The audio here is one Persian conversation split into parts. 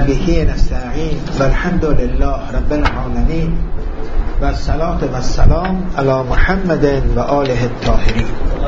به نستعین والحمد لله رب العالمین و الصلاة و السلام علی محمد و آله الطاهرین.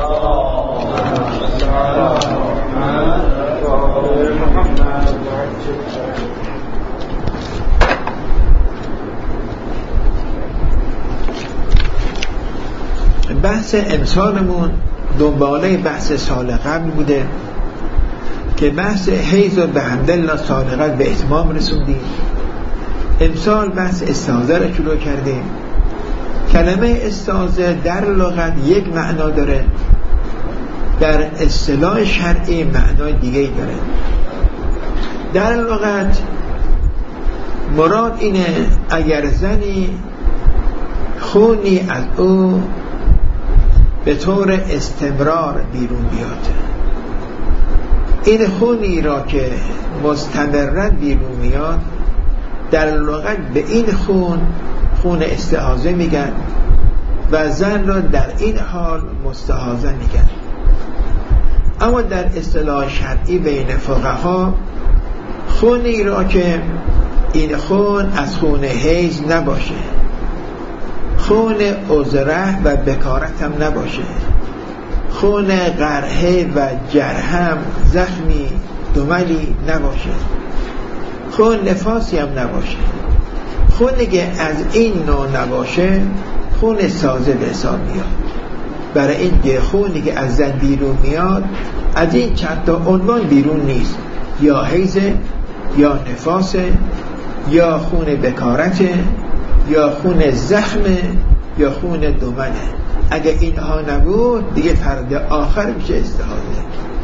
بحث امسالمون دنباله بحث سال قبل بوده که بحث حیض و به حمدالله سال قبل به اتمام رسوندیم. امسال بحث استحاضه رو شروع کردیم. کلمه استحاضه در لغت یک معنا داره، در اصطلاح شرعی معنای دیگه داره. در لغت مراد اینه اگر زنی خونی از او به طور استمرار بیرون بیاد، این خونی را که مستمرا بیرون میاد در لغت به این خون استحاضه میگن و زن را در این حال مستحاضه میگن. اما در اصطلاح شرعی بین فقها خونی را که این خون از خون حیض نباشه، خون عذره و بکارت هم نباشه، خون قرحه و جرحم زخمی دملی نباشه، خون نفاسی هم نباشه، خونی که از این نوع نباشه خون استحاضه به حساب میاد. برای اینکه خونی که از زن بیرون میاد از این چند تا عنوان بیرون نیست، یا حیضه یا نفاسه یا خون بکارته یا خون زخمه یا خون دمنه. اگر اینها نبود دیگه فرد آخر میشه استحاضه.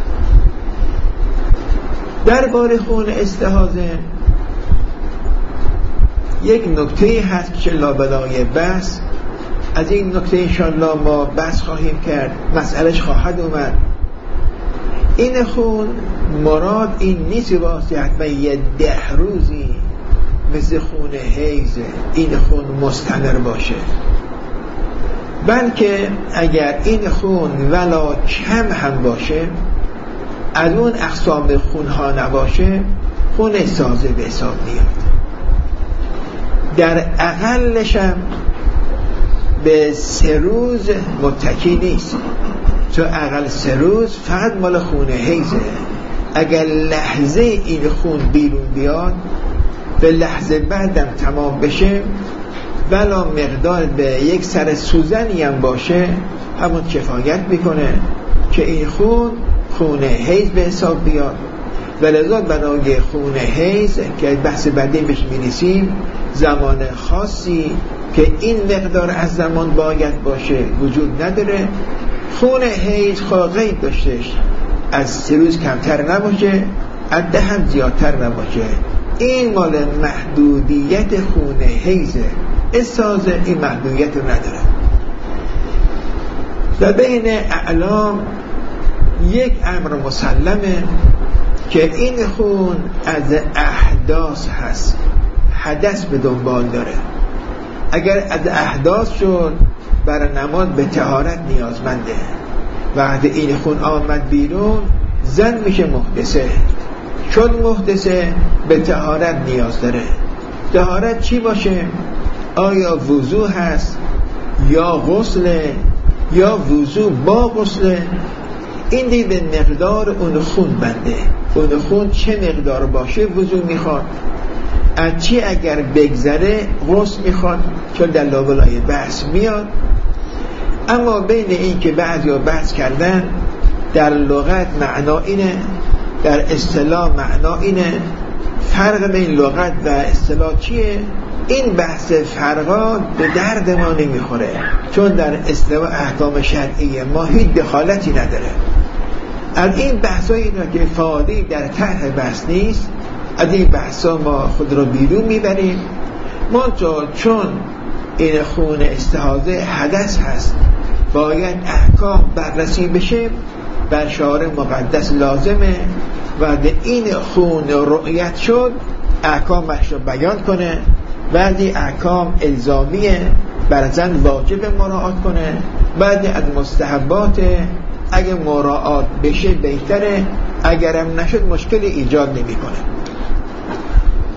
درباره خون استحاضه یک نکته هست که لابلای بحث، از این نکته انشاءالله ما بحث خواهیم کرد، مسئلهش خواهد اومد. این خون مراد این نیست واسه حتما یه 10 روزی مثل خون حیض این خون مستمر باشه، بلکه اگر این خون ولا کم هم باشه، از اون اقسام خونها نباشه، خون استحاضه به حساب میاد. در اقلش هم به 3 روز متکی نیست، چون اقل 3 روز فقط مال خون حیضه. اگر لحظه این خون بیرون بیاد به لحظه بعدم تمام بشه، ولا مقدار به یک سر سوزنی هم باشه، همون کفایت میکنه که این خون حیض به حساب بیاد. و لذا برای خون حیض که بحث بعدی بهش می‌رسیم زمان خاصی که این مقدار از زمان باید باشه وجود نداره. خون حیض غیب داشتش، از 3 روز کمتر نباشه، از 10 هم زیادتر نباشه. این مال محدودیت خون حیضه. استحاضه این محدودیت رو نداره. و بین اعلام یک امر مسلمه که این خون از احداث هست، حدث به دنبال داره. اگر از احداث شد برای نماز به طهارت نیازمنده. وقتی این خون آمد بیرون زن میشه محدثه، چون محدثه به طهارت نیاز داره. طهارت چی باشه؟ آیا وضو هست یا غسل یا وضو با غسل؟ این دیگه به مقدار اون خون بنده. اون خون چه مقدار باشه وضو میخواد، از چی اگر بگذره غسل میخواد، چون در لابلای بحث میاد. اما بین این که بعضی ها بحث کردن در لغت معنا اینه، در اصطلاح معنا اینه، فرق بین لغت و اصطلاح چیه؟ این بحث فرقات به درد ما نمیخوره، چون در اصطلاح احکام شرعی ما هیچ دخالتی نداره. از این بحثایی اینا که فاضی در طرح بحث نیست، از این بحثا ما خود رو بیرون میبریم. منتها چون این خون استحاضه حدث هست، باید احکام بررسی بشه، بر شارع مقدس لازمه و این خون رؤیت شد احکامش رو بیان کنه. بعضی احکام الزامیه، بر زن واجب مراعات کنه، بعضی از مستحبات اگه مراعات بشه بهتره، اگرم نشد مشکلی ایجاد نمی کنه.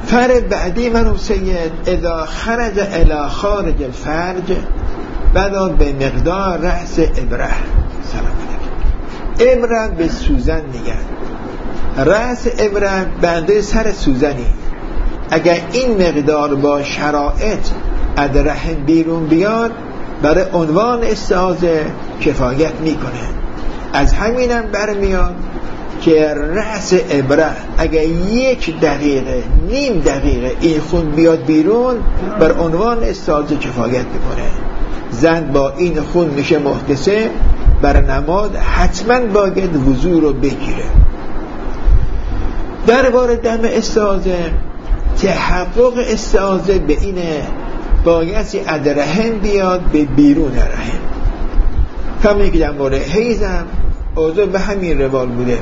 فرق بعدی من سید اذا خرج الى خارج الفرج بنا به مقدار رأس ابره. سلام علیکم. ابره به سوزن میگن، رأس ابره بنده سر سوزنی. اگر این مقدار با شرایط از رحم بیرون بیاد برای عنوان استعاذه کفایت میکنه. از همینم برمیاد که رأس ابره اگر 1 دقیقه نیم دقیقه این خون بیاد بیرون بر عنوان استعاذه کفایت میکنه. زن با این خون میشه محدثه، بر نماز حتما باید وضو رو بگیره. درباره دم استعاذه تحقق استعاذه به اینه بایستی از رحم بیاد به بیرون رحم. کمی که در مورد حیضم اوضاع به همین روال بوده.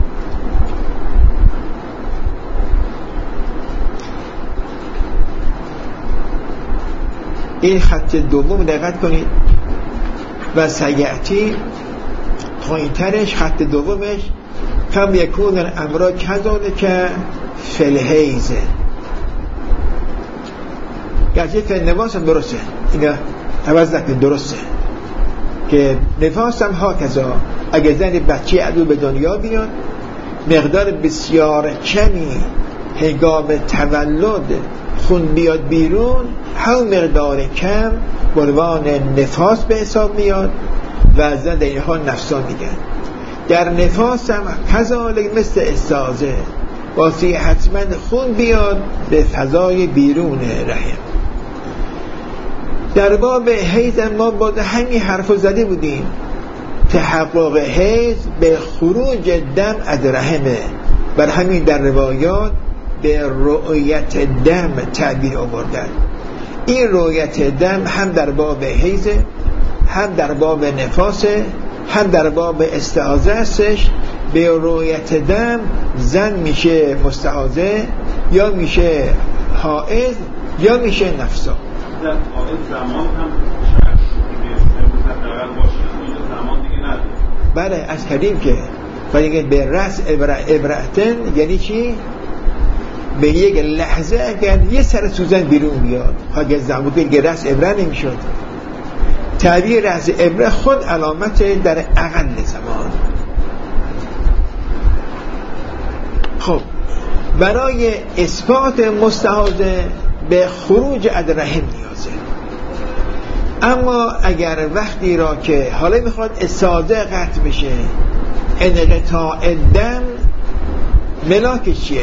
این خط دوم دقت کنید و سیعتی پایینترش خط دومش کم یکون الامر کذالک فی الحیض. گرچه فی النفاس هم درسته، اینا عوض نکنید، درسته که نفاس هم ها کذا. اگه زن بچه عدو به دنیا بیاد مقدار بسیار کمی هنگام تولد خون بیاد بیرون، همون مقدار کم به عنوان نفاس به حساب میاد و زن در اینها نفسا میگن. در نفاس هم کذالک مثل استعاذه واسه حتما خون بیاد به فضای بیرون رحم. در باب حیض ما باز همین حرف زده بودیم. تحقق حیض به خروج دم از رحمه، بر همین در روایات به رؤیت دم تعبیر آوردن. این رؤیت دم هم در باب حیض، هم در باب نفاس، هم در باب استعاذه استش. به رؤیت دم زن میشه مستعاذه یا میشه حائض یا میشه نفسا. در حائض زمان هم زمان دیگه نداره. بله از کردیم که ولی به رأس ابرهتن یعنی چی؟ به یک لحظه اگر یه سر سوزن بیرون بیاد اگر زمان که رأس ابره نمیشد. تعبیر رأس ابره خود علامت در اقل زمان. خب برای اثبات مستعاذه به خروج از رحم نیازه. اما اگر وقتی را که حالا میخواد استعاذه قطع بشه، انقطاع دم ملاکش چیه؟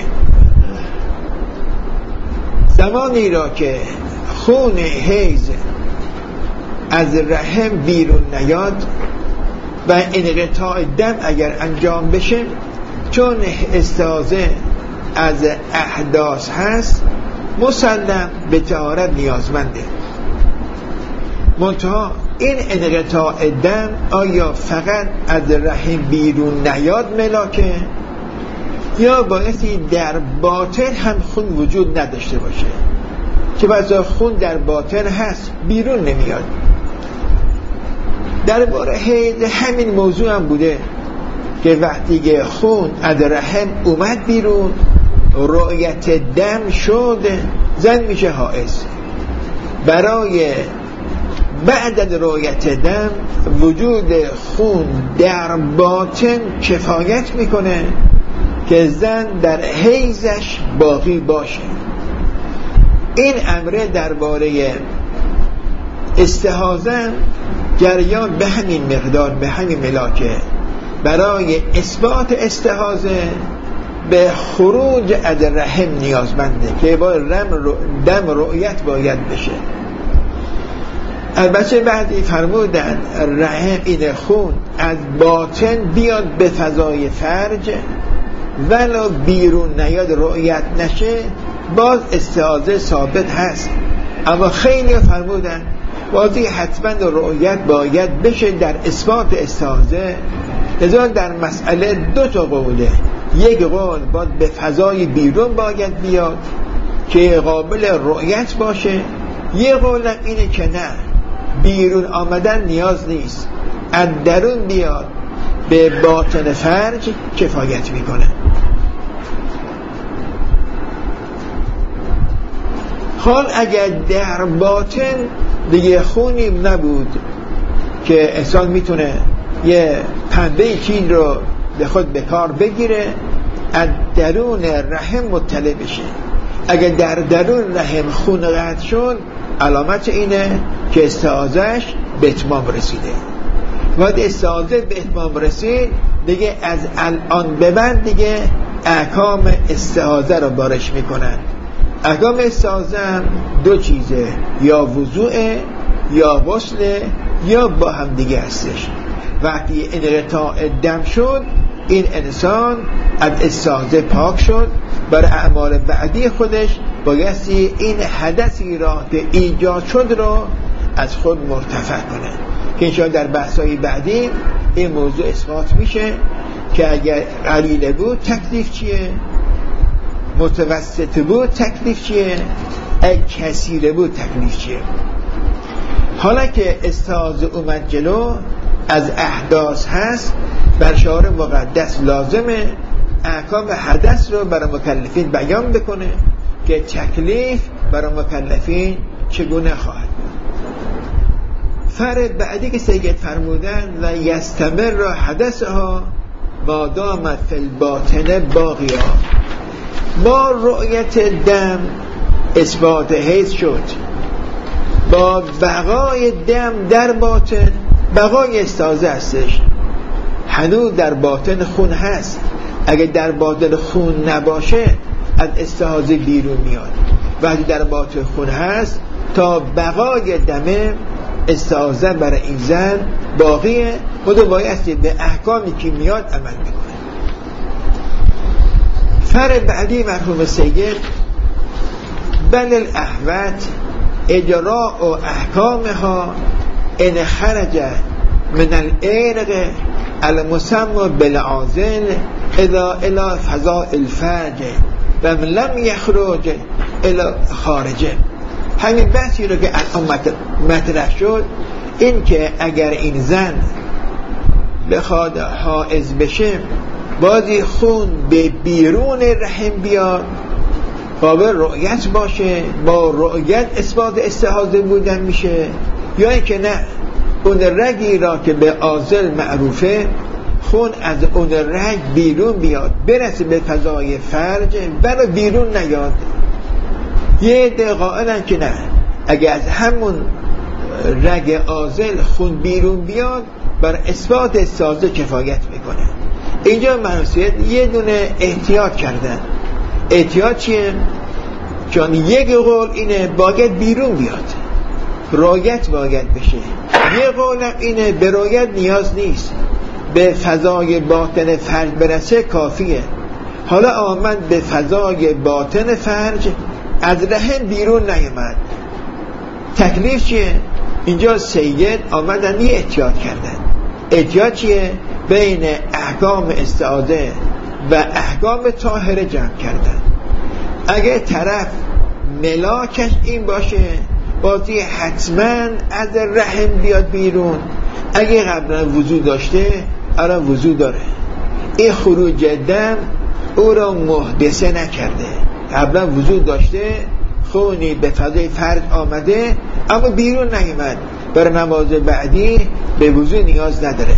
زمانی را که خون حیض از رحم بیرون نیاد و انقطاع دم اگر انجام بشه، چون استعاذه از احداث هست مسلم به طهارت نیازمنده. منتها این انقطاع دم آیا فقط از رحم بیرون نیاد ملاکه یا بایستی در باطن هم خون وجود نداشته باشه؟ که بعضا خون در باطن هست بیرون نمیاد. در باره حیض همین موضوع هم بوده که وقتی که خون از رحم اومد بیرون رؤیت دم شد، زن میشه حائض. برای بعد از رؤیت دم وجود خون در باطن کفایت میکنه که زن در حیضش باقی باشه. این امره درباره استحاضه جریان به همین مقدار، به همین ملاکه. برای اثبات استحاضه به خروج از رحم نیازمنده که با دم رؤیت باید بشه. البته بعدی فرمودن رحم این خون از باطن بیاد به فضای فرج ولو بیرون نیاد رؤیت نشه باز استعاذه ثابت هست. اما خیلی فرمودن بازی حتما رؤیت باید بشه در اثبات استعاذه. لذا در مسئله 2 قوله. یک قول باید به فضای بیرون باید بیاد که قابل رؤیت باشه. یک قولم اینه که نه، بیرون آمدن نیاز نیست، از درون بیاد به باطن فرج کفایت میکنه. حال اگر در باطن دیگه خونی نبود که انسان میتونه یه پنبه چیز رو به خود به کار بگیره، از درون رحم مطلع بشه. اگر در درون رحم خون قطع شد، علامت اینه که استعاذه‌اش به اتمام رسیده. وقتی استعاذه به اتمام رسید، دیگه از الان به بعد دیگه احکام استعاذه رو بارش میکنن. احکام استعاذه هم دو چیزه، یا وضوء یا غسل یا با هم دیگه هستش. وقتی انقطاع دم شد، این انسان از استعاذه پاک شد. برای اعمال بعدی خودش بایستی این حدثی را که ایجاد شد را از خود مرتفع کنه، که انشاءالله در بحث‌های بعدی این موضوع اثبات میشه که اگر قلیل بود تکلیف چیه، متوسط بود تکلیف چیه، اگر کثیر بود تکلیف چیه. حالا که استعاذه اومد جلو، از احداث هست، بر شارع مقدس لازمه احکام حدث رو برای مکلفین بیان بکنه که تکلیف برای مکلفین چگونه خواهد بود. فرق بعدی که سید فرمودن و یستمر را حدثها ما دامت فی الباطن باقیا. با رؤیت دم اثبات حیض شد، با بقای دم در باطن بقای استعاذه هستش. هنوز در باطن خون هست، اگه در باطن خون نباشه از استعاذه بیرون میاد. وقتی در باطن خون هست تا بقای دمه استعاذه برای این زن باقیه و دو بایستی به احکامی که میاد عمل میکنه. فرق بعدی مرحوم سید بل الاحوت اجراء و احکامها ان خرج من العرق المسمى بالعازل اذا الى فضاء الفرج و من لم یخرج الى خارجه. همین بحثی رو که الان مطرح شد، این که اگر این زن بخواد حائض بشه بازی خون به بیرون رحم بیاد، قابل رؤیت باشه، با رؤیت اثبات استحاضه بودن میشه، یا اینکه نه اون رگی را که به عازل معروفه خون از اون رگ بیرون بیاد برسه به فضای فرج برای بیرون نیاد. یه دقائقا که نه، اگه از همون رگ عازل خون بیرون بیاد بر اثبات استحاضه کفایت میکنه. اینجا منوسیت یه دونه احتیاط کردن. احتیاط چیه؟ چون یک قول اینه باید بیرون بیاد، رایت باید بشه. یه قولم اینه به رایت نیاز نیست، به فضای باطن فرج برسه کافیه. حالا آمد به فضای باطن فرج، از رحم بیرون نیامد، تکلیف چیه؟ اینجا سید آمدن یه احتیاط کردن. احتیاط چیه؟ بین احکام استعاذه و احکام طاهره جمع کردن. اگه طرف ملاکش این باشه بازی حتما از رحم بیاد بیرون. اگه قبلا وضو داشته الان وضو داره، این خروج دم او را محدثه نکرده. قبلا وضو داشته، خونی به فضای فرج آمده اما بیرون نیامد، برای نماز بعدی به وضو نیاز نداره.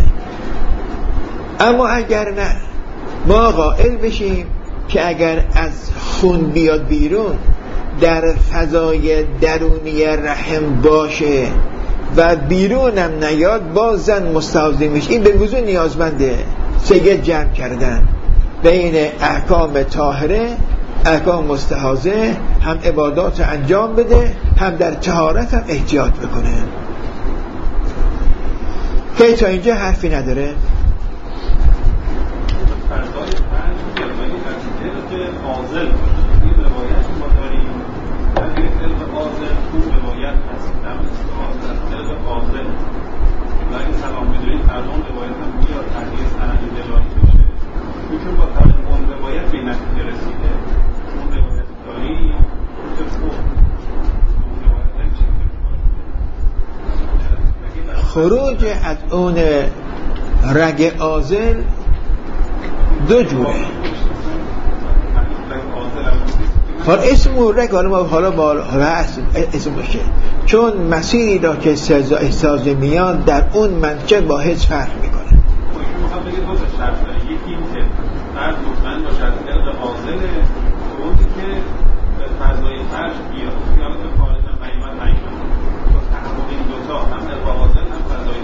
اما اگر نه، ما قائل بشیم که اگر از خون بیاد بیرون در فضای درونی رحم باشه و بیرونم نیاد باز زن مستحاضه میشه، این به وضو نیازمنده. سید جمع کردن بین احکام طاهره، احکام مستحاضه، هم عبادات انجام بده هم در طهارت هم احتیاط بکنه. که تا اینجا حرفی نداره. خروج از اون رگ عازل دو جوره. حالا اسم مورک حالا با اسم باشه، چون مسیری را که ساز میاد در اون منطقه با حیث فرق میکنه. میخوام بگه دو تا شرط داره، یکی این که فرد مطمئن باشه از طریق عاضله، اونی که فضای فرش بیاد خیال به خارج قیمت با تحقق این دوتا هم در عاضل هم فضای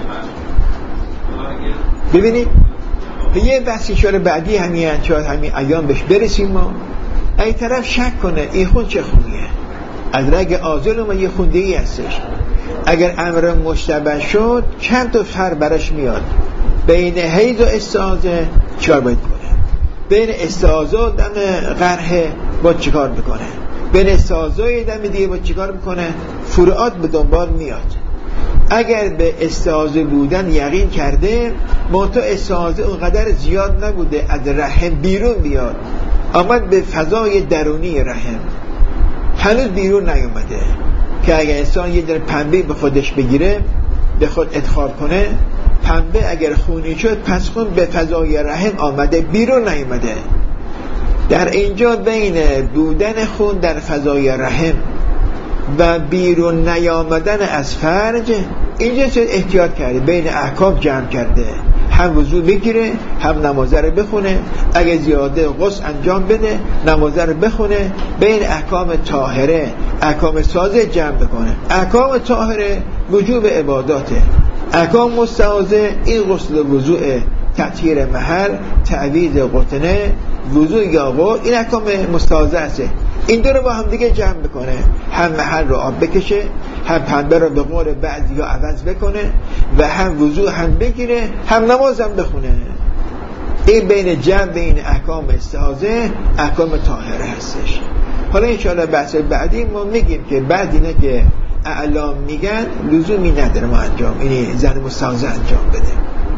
فرش. ببینید یه بحثی شده بعدی همین شاید همین ایام بهش برسیم. ما این طرف شک کنه این خون چه خونیه، از رگ عاضل ما یه خونده‌ای هستش، اگر امر مشتبه شد چند تا فرق براش میاد بین حیض و استعاضه چیکار باید کنه، بین استعاضه و دم قرحه با چیکار میکنه، بین استعاضه و دم دیگه با چیکار میکنه، فروعات به دنبال میاد. اگر به استعاضه بودن یقین کرده منتها استعاضه اونقدر زیاد نبوده از رحم بیرون بیاد، آمد به فضای درونی رحم هنوز بیرون نیومده، که اگر انسان یه در پنبه به خودش بگیره به خود ادخال کنه، پنبه اگر خونی شد پس خون به فضای رحم آمده بیرون نیومده. در اینجا بین بودن خون در فضای رحم و بیرون نیامدن از فرج اینجا چه احتیاط کرده، بین احکام جمع کرده، هم وضو بگیره هم نمازه رو بخونه، اگه زیاده غسل انجام بده نمازه رو بخونه، بین احکام طاهره احکام سازه جمع بکنه. احکام طاهره وجوب عباداته، احکام مستعاضه این غسل و وضوء، تطهیر محل، تعویض قطنه، وضوء یاغو، این احکام مستعاضه است. این دو رو با هم دیگه جمع بکنه، هم محل رو آب بکشه، هم پنبه رو به قول بعضی ها عوض بکنه و هم وضوء هم بگیره هم نماز هم بخونه. این بین جمع بین احکام استعاضه احکام طاهره هستش. حالا انشاءالله بحث بعدی ما میگیم که بعد اینه که اعلام میگن لزومی نداره ما انجام، اینی زن مستعاضه انجام بده.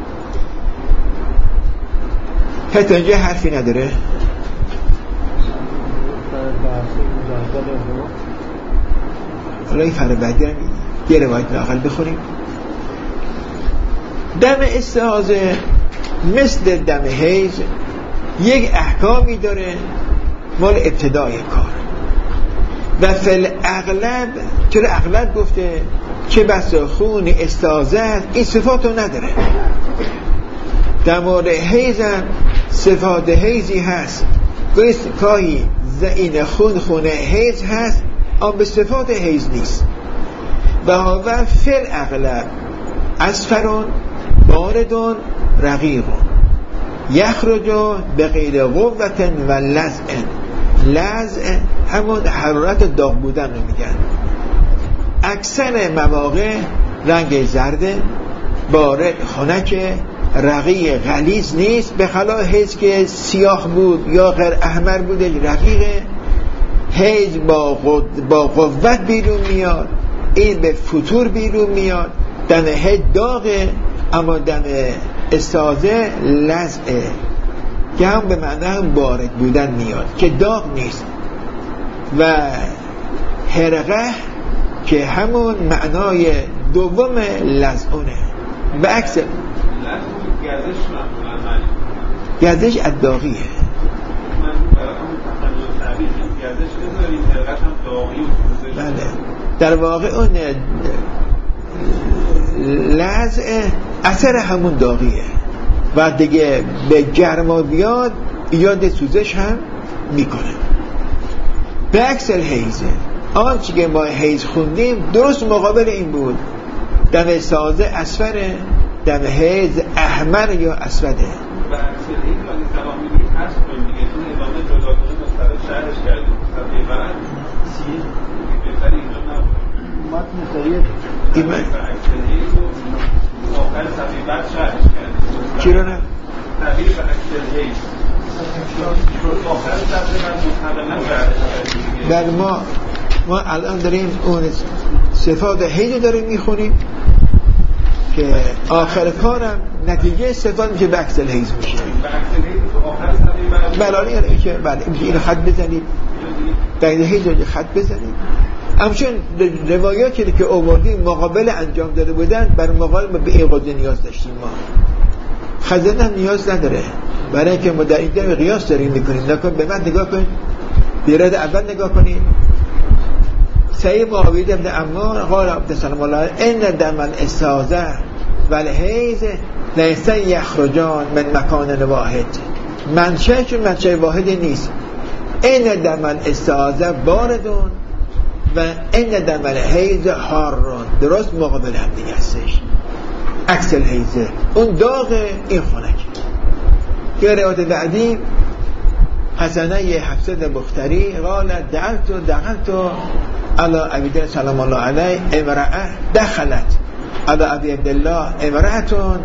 حتی اینجا حرفی نداره. حالا این فر بعدی هم یه روایت ناقل بخونیم. دم استعاضه مثل دم حیض یک احکامی داره مال ابتدای کار و فل اغلب، چرا اغلب گفته چه بس خون استعاضه این صفاتو نداره. در مورد حیض هم صفات حیضی هست، گاهی این خون حیض هست اما به صفات حیض نیست. و هوا فل اغلب اسفرون باردون رقیقون یخرجو به غیر قوت و لزع. لزع همون حرارت داغ بودن رو میگن. اکثر مواقع رنگ زرده، بارد، خنک، رقیق، غلیظ نیست، به خلاف حیض که سیاه بود یا غیر احمر بوده رقیقه. حیض با قوت بیرون میاد، این به فتور بیرون میاد. دم حیض داغه اما دم استعاضه لزعه که هم به معنی هم بارد بودن میاد که داغ نیست. و حرقه که همون معنای دوم لزعونه. به عکس گردش الداغیه. بله در واقع اون لزع اثر همون داغیه و دیگه به گرما بیاد ایجاد سوزش هم میکنه. به عکس الحیض، آنچه که ما حیض خوندیم درست مقابل این بود. دم استعاضه اصفره، دم حیض احمر یا اسوده. به عکس الحیض اگه سلام میگیم هست کنیم دیگه چون ادامه جداگانه مستقل شرحش کردیم. صفحه بعد چی؟ بهتر اینجا نبود متن سریع به عکس الحیض و آخر صفحه بعد شرحش کردیم. چی رو نه؟ تغییر به عکس الحیض آخر صفحه بعد مستقل نشرحش کردیم. ما الان داریم اون صفات حیض داریم میخونیم که آخر کارم نتیجه صفات میشه به عکس الحیض میشه. به عکس الحیض تو آخر صفحه بعد بله میشه. بله اینو خط بزنید در حیض رو خط بزنید. همچون روایاتی که آوردیم مقابل انجام داده بودن بر مقابل به این قضیه نیاز داشتیم. ما خزانه هم نیاز نداره برای اینکه ما در اینجا قیاس داریم میکنیم. نکن به من نگاه کن بیرد اول نگاه کنید. سید معاویه ابن عمار قال عبد سلام الله ان دم الاستاذه والحیض لیس یخرجان من مکان واحد، منشأشون منشأ واحدی نیست. ان دم الاستاذه باردون و ان دم الحیض حارون، درست مقابل هم دیگه هستش. عکس الحیضه اون داغ، این خنک. که روایت بعدی حسنه حفصه بختری قال دخلت على ابی در سلام الله علیه امرأه دخلت على ابی عبدالله امرأتون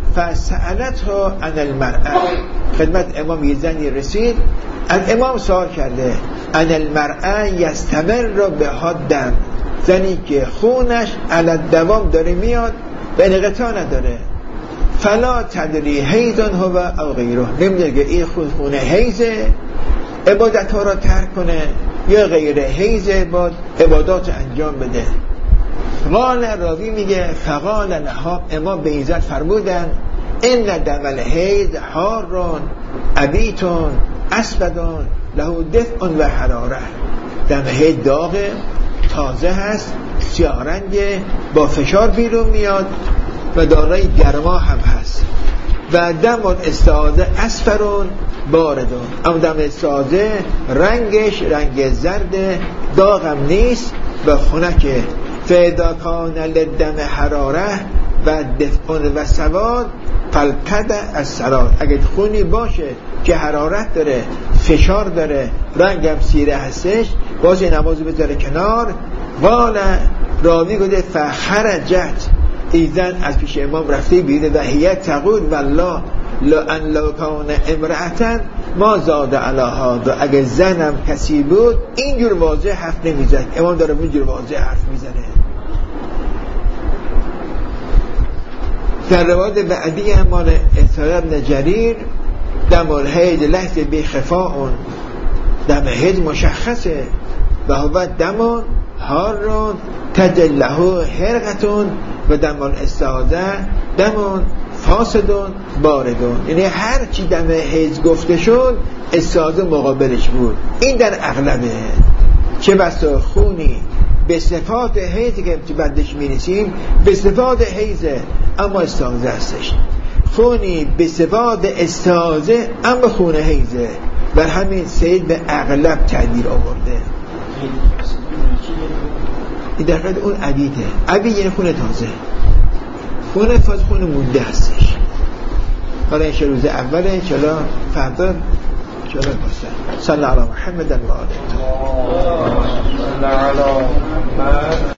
فسألته عن المرأه. خدمت امام یه زنی رسید، از امام سوال کرده عن المرأه یستمر بها دم، زنی که خونش علی دوام داره میاد به انقطاع نداره. فلا تدری حیضن هو او غیره، نمیدونه که این خون حیضه عبادت ها را ترک کنه یا غیر حیض عبادات انجام بده. قال راوی میگه فقال لها، امام به ایزد فرمودن ان دم الحیض حارون ابیتون اسودون له دفء و حراره، دم حیض داغ تازه هست، سیاه رنگه، با فشار بیرون میاد و دارای گرما هم هست. و دم استعاده اسفرون باردون، اما دم استعاده رنگش رنگ زرد، داغم نیست و خنکه. فاذا کان للدم حراره و دفء و سواد فالقد الصلاه، اگه خونی باشه که حرارت داره، فشار داره، رنگم سیره هستش، باز نمازو بذاره کنار. قال راوی گفته فخرجت، ایزن از پیش امام رفته بیده و هیت تقول والله لو کان امرأتن ما زاد علی هذا، اگه زنم کسی بود اینجور واضح حرف نمیزد. امام داره اینجور واضح حرف میزنه. در روایت بعدی امان اسحاق بن جریر دم الحیض لحظ بخفاء، دم حیض مشخصه و هو دم حارون تجله حرقتون و دم الاستعاده دم فاسدون باردون، یعنی هر چی دم حیض گفته شد استعاده مقابلش بود. این در اغلبه. چه بسا خونی به صفات حیض که بعدش میرسیم به صفات حیضه اما استعاده هستش، خونی به صفات استعاده اما خون حیضه، بر همین سید به اغلب تعبیر آورده. این در قید اون عبیده، عبید یعنی خون تازه، خون فاز خون مونده هستش. حالا این روز اوله، انشاءالله فردا انشاءالله باستن. صلی الله علی محمد و آله.